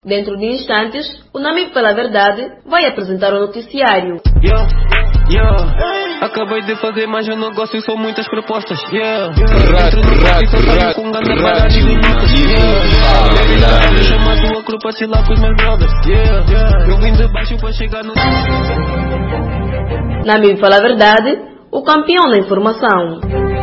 Dentro de instantes, o Namibe pela Verdade vai apresentar o noticiário. Acabei de fazer mais um negócio e são muitas propostas. Chama a tua crew pra chilar com os meus brothers. Eu vim de baixo pra chegar no... Namibe pela Verdade, o campeão da informação.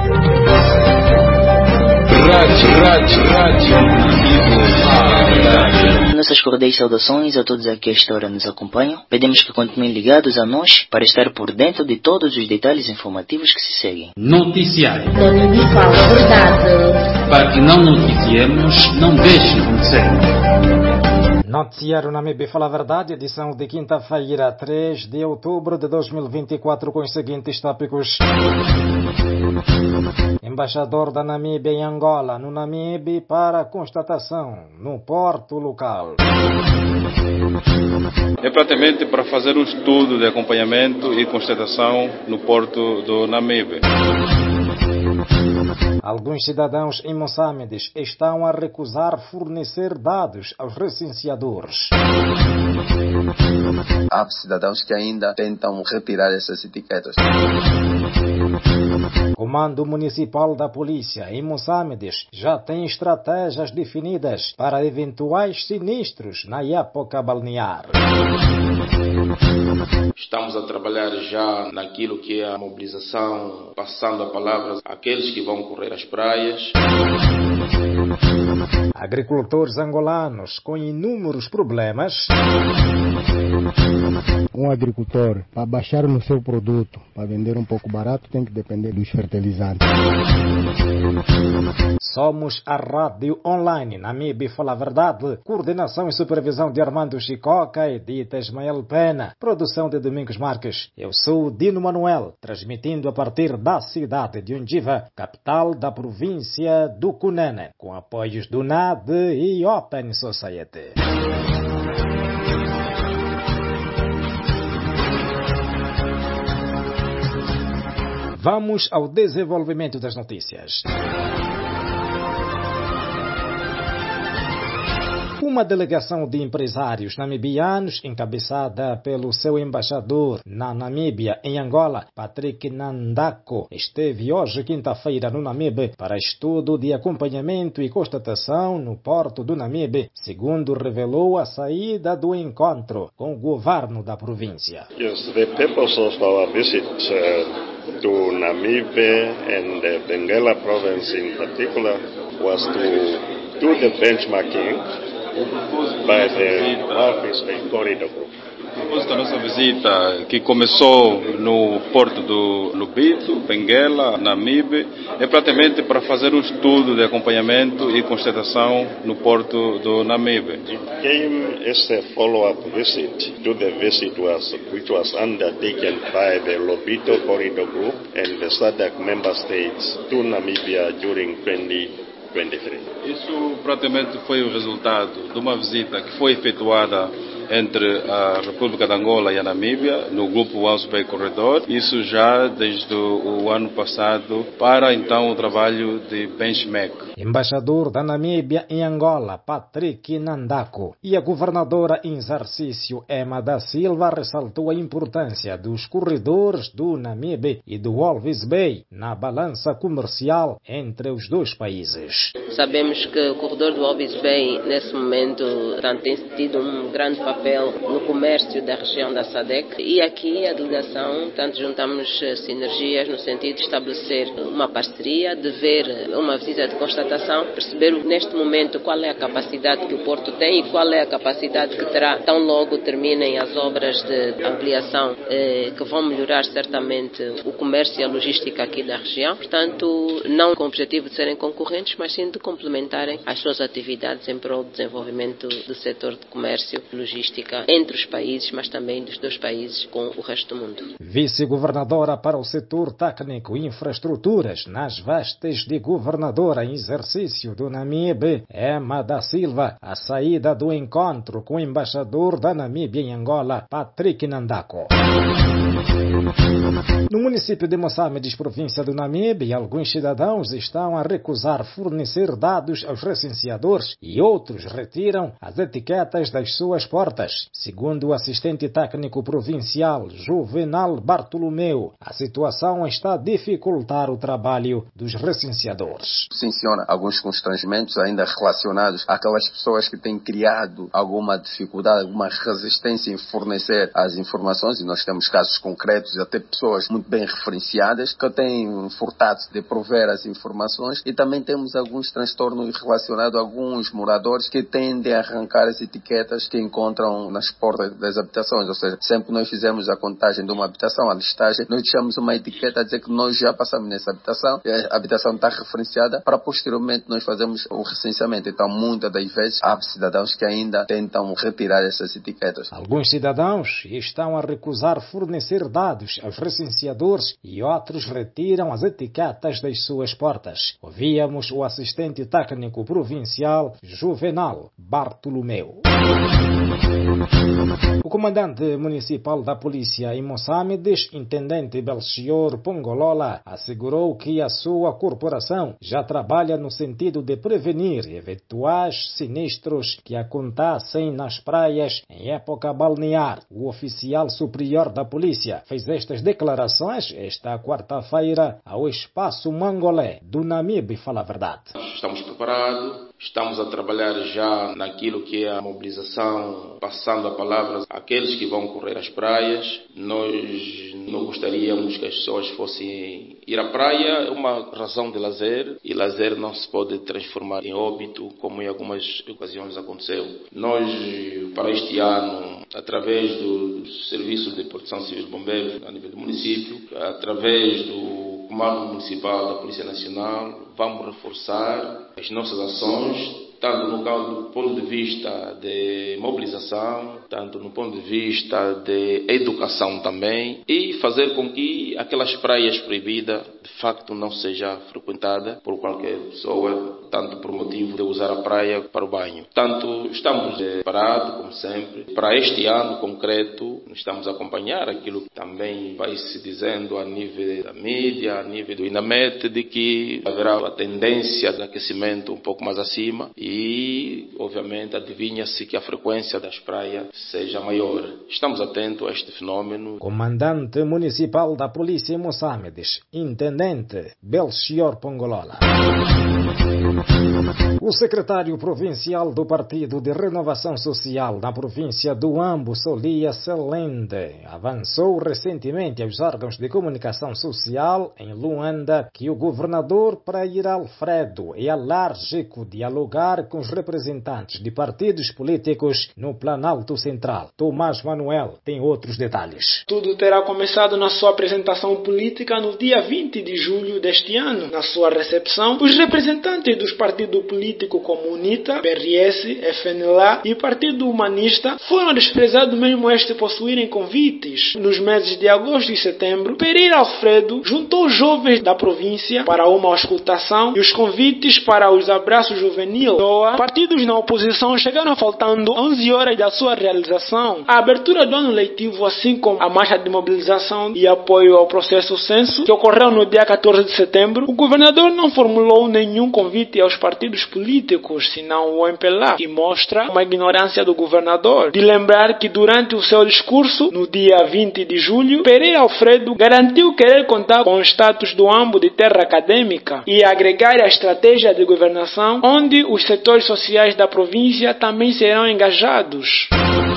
Nossas cordiais saudações a todos aqui a esta hora nos acompanham. Pedimos que continuem ligados a nós para estar por dentro de todos os detalhes informativos que se seguem. Noticiário. Namibe fala a verdade. Para que não noticiemos, não deixe de ser. Noticiário Namibe Fala a Verdade, edição de quinta-feira, 3 de outubro de 2024, com os seguintes tópicos. Embaixador da Namíbia em Angola, no Namibe, para constatação no porto local. É praticamente para fazer um estudo de acompanhamento e constatação no porto do Namibe. Alguns cidadãos em Moçambique estão a recusar fornecer dados aos recenseadores. Há cidadãos que ainda tentam retirar essas etiquetas. Comando Municipal da Polícia em Moçambique já tem estratégias definidas para eventuais sinistros na época balnear. Estamos a trabalhar já naquilo que é a mobilização, passando a palavra àqueles que vão correr às praias. Agricultores angolanos com inúmeros problemas. Um agricultor, para baixar no seu produto, para vender um pouco barato, tem que depender dos fertilizantes. Somos a rádio online Namibe Fala a Verdade. Coordenação e supervisão de Armando Chicoca e de Ismael Pena. Produção de Domingos Marques. Eu sou Dino Manuel, transmitindo a partir da cidade de Undiva, capital da província do Cunene, com apoios do NAD e Open Society. Vamos ao desenvolvimento das notícias. Uma delegação de empresários namibianos, encabeçada pelo seu embaixador na Namíbia, em Angola, Patrick Nandako, esteve hoje, quinta-feira, no Namibe para estudo de acompanhamento e constatação no porto do Namibe, segundo revelou a saída do encontro com o governo da província. Yes, the purpose of our visit to Namibe and the Benguela province in particular was to do the benchmarking by the Walvis Bay Corridor Group. A propósito da nossa visita, que começou no porto do Lubito, Benguela, Namibe, é praticamente para fazer um estudo de acompanhamento e constatação no porto do Namibe. It came as a follow-up visit to the visit which was undertaken by the Lobito Corridor Group and the SADC member states to Namibia during 2023. Isso praticamente foi o resultado de uma visita que foi efetuada entre a República de Angola e a Namíbia, no grupo Walvis Bay Corridor, isso já desde o ano passado, para então o trabalho de benchmark. Embaixador da Namíbia em Angola, Patrick Nandako, e a governadora em exercício, Emma da Silva, ressaltou a importância dos corredores do Namibe e do Walvis Bay na balança comercial entre os dois países. Sabemos que o corredor do Walvis Bay, nesse momento, tem tido um grande papel no comércio da região da SADC, e aqui a delegação, juntamos sinergias no sentido de estabelecer uma parceria, de ver uma visita de constatação, perceber neste momento qual é a capacidade que o Porto tem e qual é a capacidade que terá tão logo terminem as obras de ampliação que vão melhorar certamente o comércio e a logística aqui da região. Portanto, não com o objetivo de serem concorrentes, mas sim de complementarem as suas atividades em prol do desenvolvimento do setor de comércio e logística entre os países, mas também dos dois países com o resto do mundo. Vice-governadora para o setor técnico e infraestruturas nas vestes de governadora em exercício do Namibe, Emma da Silva, a saída do encontro com o embaixador da Namíbia em Angola, Patrick Nandako. No município de Moçambique, província do Namibe, alguns cidadãos estão a recusar fornecer dados aos recenseadores e outros retiram as etiquetas das suas portas. Segundo o assistente técnico provincial Juvenal Bartolomeu, a situação está a dificultar o trabalho dos recenseadores. Funciona alguns constrangimentos ainda relacionados àquelas pessoas que têm criado alguma dificuldade, alguma resistência em fornecer as informações, e nós temos casos concretos, até pessoas muito bem referenciadas que têm furtado de prover as informações, e também temos alguns transtornos relacionados a alguns moradores que tendem a arrancar as etiquetas que encontram nas portas das habitações, ou seja, sempre que nós fizemos a contagem de uma habitação, a listagem, nós deixamos uma etiqueta a dizer que nós já passamos nessa habitação, e a habitação está referenciada, para posteriormente nós fazermos o recenseamento. Então, muitas das vezes, há cidadãos que ainda tentam retirar essas etiquetas. Alguns cidadãos estão a recusar fornecer dados aos recenseadores e outros retiram as etiquetas das suas portas. Ouvíamos o assistente técnico provincial Juvenal Bartolomeu. O comandante municipal da polícia em Moçambique, intendente Belchior Pongolola, assegurou que a sua corporação já trabalha no sentido de prevenir eventuais sinistros que acontecem nas praias em época balnear. O oficial superior da polícia fez estas declarações esta quarta-feira ao Espaço Mangolé do Namibe. Fala a verdade. Estamos preparados. Estamos a trabalhar já naquilo que é a mobilização, passando a palavra àqueles que vão correr às praias. Nós não gostaríamos que as pessoas fossem ir à praia, é uma razão de lazer, e lazer não se pode transformar em óbito, como em algumas ocasiões aconteceu. Nós, para este ano, através do Serviço de Proteção Civil e Bombeiros a nível do município, através do Comando Municipal da Polícia Nacional, vamos reforçar as nossas ações, tanto no ponto de vista de mobilização, tanto no ponto de vista de educação também, e fazer com que aquelas praias proibidas de facto não seja frequentada por qualquer pessoa, tanto por motivo de usar a praia para o banho. Tanto estamos preparados, como sempre, para este ano concreto. Estamos a acompanhar aquilo que também vai se dizendo a nível da mídia, a nível do INAMET, de que haverá a tendência de aquecimento um pouco mais acima e, obviamente, adivinha-se que a frequência das praias seja maior. Estamos atentos a este fenômeno. Comandante Municipal da Polícia em Moçambique, Intendente Belchior Pongolola. O secretário provincial do Partido de Renovação Social na província do Ambo, Solia Selende, avançou recentemente aos órgãos de comunicação social em Luanda que o governador Prair Alfredo é alérgico a dialogar com os representantes de partidos políticos no Planalto Central. Tomás Manuel tem outros detalhes. Tudo terá começado na sua apresentação política no dia 20 de julho deste ano. Na sua recepção, os representantes dos partidos políticos como UNITA, PRS, FNLA e Partido Humanista foram desprezados mesmo este possuírem convites. Nos meses de agosto e setembro, Prair Alfredo juntou jovens da província para uma auscultação e os convites para os abraços juvenil. Partidos na oposição chegaram faltando 11 horas da sua realização. A abertura do ano letivo, assim como a marcha de mobilização e apoio ao processo censo, que ocorreu no dia 14 de setembro, o governador não formulou nenhum convite aos partidos políticos, senão o MPLA, que mostra uma ignorância do governador. De lembrar que durante o seu discurso, no dia 20 de julho, Prair Alfredo garantiu querer contar com o status do Ambo de terra acadêmica e agregar a estratégia de governação, onde os setores sociais da província também serão engajados.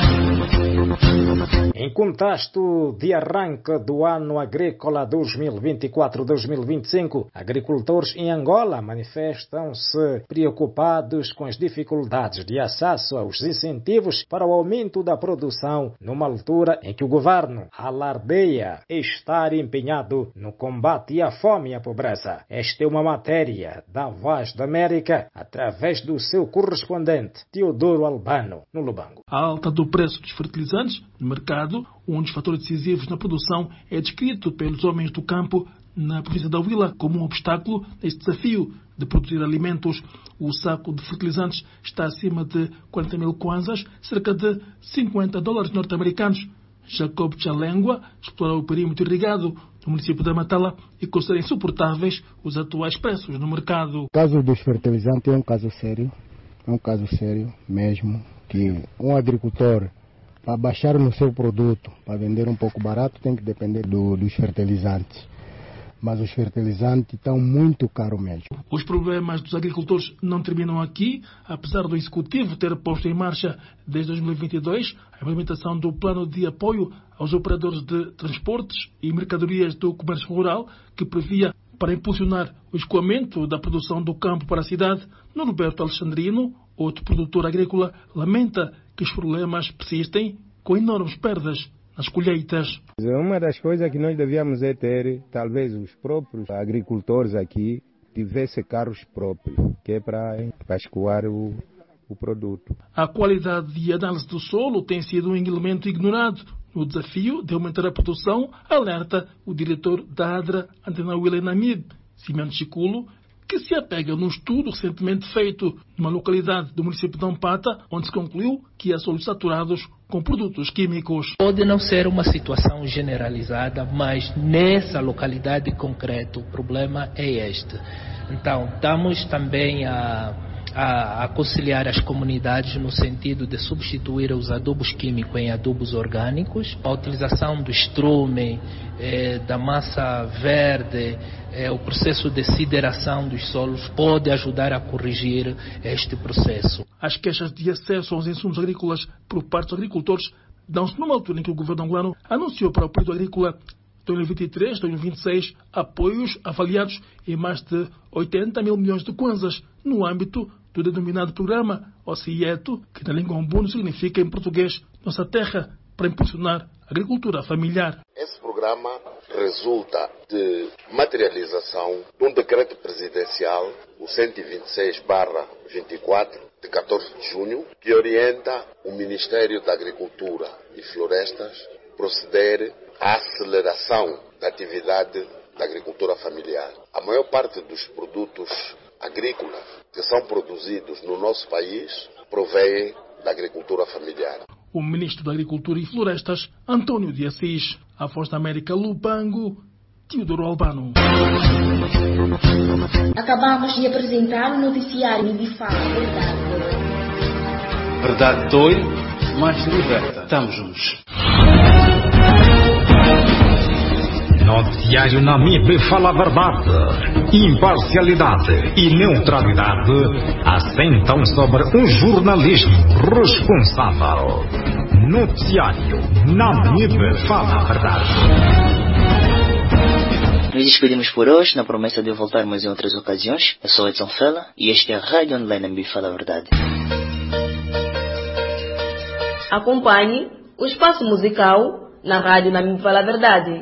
Em contexto de arranque do ano agrícola 2024-2025, agricultores em Angola manifestam-se preocupados com as dificuldades de acesso aos incentivos para o aumento da produção, numa altura em que o governo alardeia estar empenhado no combate à fome e à pobreza. Esta é uma matéria da Voz da América, através do seu correspondente, Teodoro Albano, no Lubango. A alta do preço dos fertilizantes no mercado, um dos fatores decisivos na produção, é descrito pelos homens do campo na província da Huila como um obstáculo neste desafio de produzir alimentos. O saco de fertilizantes está acima de 40 mil kwanzas, cerca de $50 norte-americanos. Jacob Chalengua explora o perímetro irrigado do município da Matala e considera insuportáveis os atuais preços no mercado. O caso dos fertilizantes é um caso sério mesmo, que um agricultor, para baixar no seu produto, para vender um pouco barato, tem que depender dos fertilizantes. Mas os fertilizantes estão muito caros mesmo. Os problemas dos agricultores não terminam aqui. Apesar do Executivo ter posto em marcha desde 2022 a implementação do plano de apoio aos operadores de transportes e mercadorias do comércio rural, que previa para impulsionar o escoamento da produção do campo para a cidade, Norberto Alexandrino, outro produtor agrícola, lamenta que os problemas persistem com enormes perdas nas colheitas. Uma das coisas que nós devíamos é ter, talvez os próprios agricultores aqui tivessem carros próprios, que é para escoar o produto. A qualidade de análise do solo tem sido um elemento ignorado no desafio de aumentar a produção, alerta o diretor da ADRA, Antena Wille Namib, Simeone Chiculo, que se apega num estudo recentemente feito numa localidade do município de Ampata, onde se concluiu que há solos saturados com produtos químicos. Pode não ser uma situação generalizada, mas nessa localidade concreta o problema é este. Então, estamos também a aconselhar as comunidades no sentido de substituir os adubos químicos em adubos orgânicos, a utilização do estrume, da massa verde, o processo de sideração dos solos pode ajudar a corrigir este processo. As queixas de acesso aos insumos agrícolas por parte dos agricultores dão-se numa altura em que o governo angolano anunciou para o período agrícola 2023-2026 apoios avaliados em mais de 80 mil milhões de kwanzas no âmbito do denominado programa OCIETO, que na língua umbuno significa em português Nossa Terra, para impulsionar a agricultura familiar. Esse programa resulta de materialização de um decreto presidencial, o 126/24, de 14 de junho, que orienta o Ministério da Agricultura e Florestas proceder à aceleração da atividade da agricultura familiar. A maior parte dos produtos agrícolas que são produzidos no nosso país provém da agricultura familiar. O ministro da Agricultura e Florestas, Antônio de Assis. A Voz da América, Lubango, Teodoro Albano. Acabamos de apresentar o noticiário de Fala Verdade. Verdade dói, mas liberta. Estamos juntos. Noticiário Namib fala a verdade, imparcialidade e neutralidade assentam sobre um jornalismo responsável. Noticiário Namib fala a verdade. Nos despedimos por hoje, na promessa de voltarmos em outras ocasiões. Eu sou Edson Fela e este é a Rádio Online Namib Fala a Verdade. Acompanhe o espaço musical na Rádio Namib Fala a Verdade.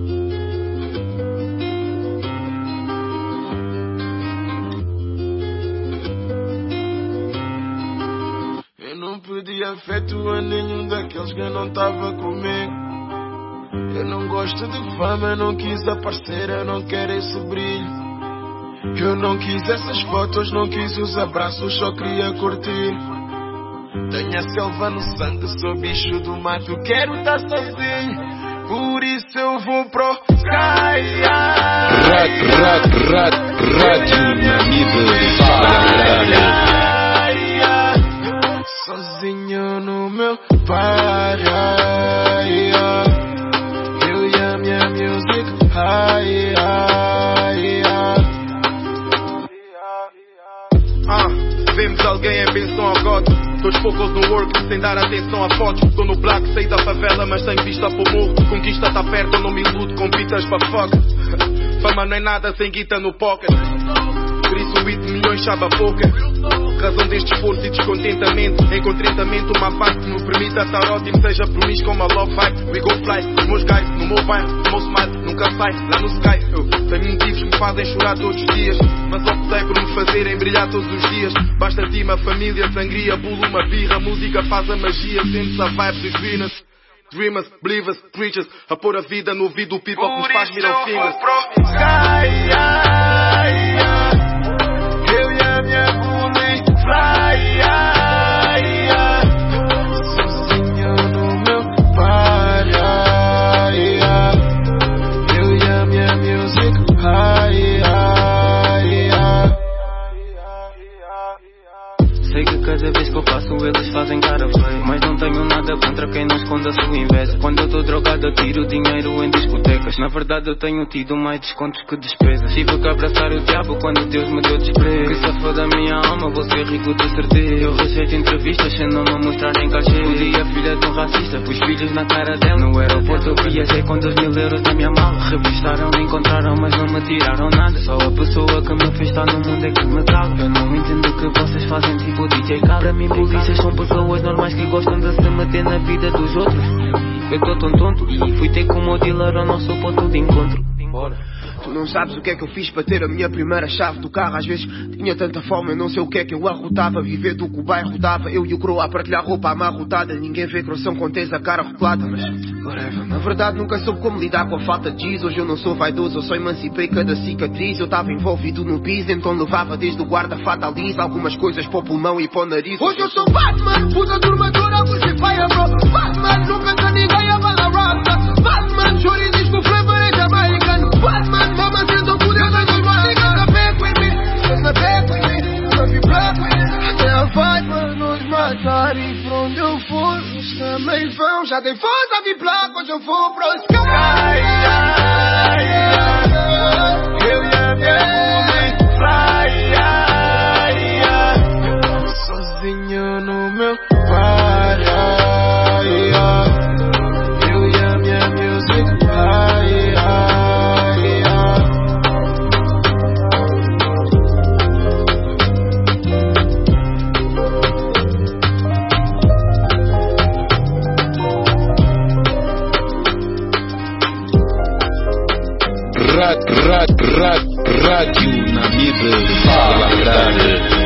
Pedi afeto a nenhum daqueles que não tava comigo. Eu não gosto de fama, eu não quis aparecer, eu não quero esse brilho. Eu não quis essas fotos, não quis os abraços, só queria curtir. Tenho a selva no sangue, sou bicho do mato, quero estar sozinho. Por isso eu vou pro Sky. Rádio Namib Fala a Verdade. Sozinho no meu bar, eu e a minha music, vemos alguém em benção ao God. Todos focos no work, sem dar atenção a fotos. Estou no black, saí da favela, mas sem vista para o morro. Conquista tá perto, eu não me iludo com pitas para foca. Fama não é nada sem guita no pocket. Por isso 8 milhões chava pouca. Razão deste esforço e descontentamento. Encontrentamento, uma parte que me permita estar ótimo. Seja promíscuo como a love vibe. We go fly, os meus guys, no meu bairro. O meu smile nunca sai, lá no sky. Eu tenho motivos que me fazem chorar todos os dias, mas optei por me fazerem brilhar todos os dias. Basta tima, família, sangria, bulo, uma birra. Música faz a magia, sente-se a vibe dos winners. Dreamers, believers, preachers. A pôr a vida no ouvido do people que nos faz mirar fingers. Eu e a minha bully fly, sozinho no meu bar. afunda-se o inveja. Quando eu tô drogado eu tiro dinheiro em discotecas. Na verdade eu tenho tido mais descontos que despesas. Tive que abraçar o diabo quando Deus me deu desprezo. Que se foda a minha alma, vou ser rico de certeza. Eu rejeito entrevistas sem não me mostrar em cachê. Fudi a filha de um racista, pus filhos na cara dela. No aeroporto eu viajei com 2.000 euros na minha mala. Revistaram, me encontraram, mas não me tiraram nada. Só a pessoa que me fez estar no mundo é que me cala. Eu não entendo o que vocês fazem tipo DJ Khaled. Para mim polícias são pessoas normais que gostam de se meter na vida dos outros. Eu tô tão tonto e fui ter com o meu dealer ao nosso ponto de encontro. Bora. Tu não sabes o que é que eu fiz para ter a minha primeira chave do carro. Às vezes tinha tanta fome, eu não sei o que é que eu arrotava. Viver do que o bairro dava, eu e o croa a partilhar roupa amarrotada. Ninguém vê croção com tens a cara rotulada. Mas, whatever, na verdade nunca soube como lidar com a falta de giz. Hoje eu não sou vaidoso, eu só emancipei cada cicatriz. Eu estava envolvido no bis, então levava desde o guarda-fato à lisa algumas coisas para o pulmão e para o nariz. Hoje eu sou Batman, puta turmadora, você vai a bro. Batman, não pensa ninguém a bala rasta. Batman, chore diz que o flavor é jamaicano. Batman, mama sendo poder das duas mãos. Gonna back with me, gonna back with me, gonna be black with me. Até a vibe para nos matar e pra onde eu for, eles também vão. Já dei voz a vir black, hoje eu vou para os caras. Eu e a minha fly, sozinho no meu bar. Eu e a minha music fly. Rádio Namibe, fala grande.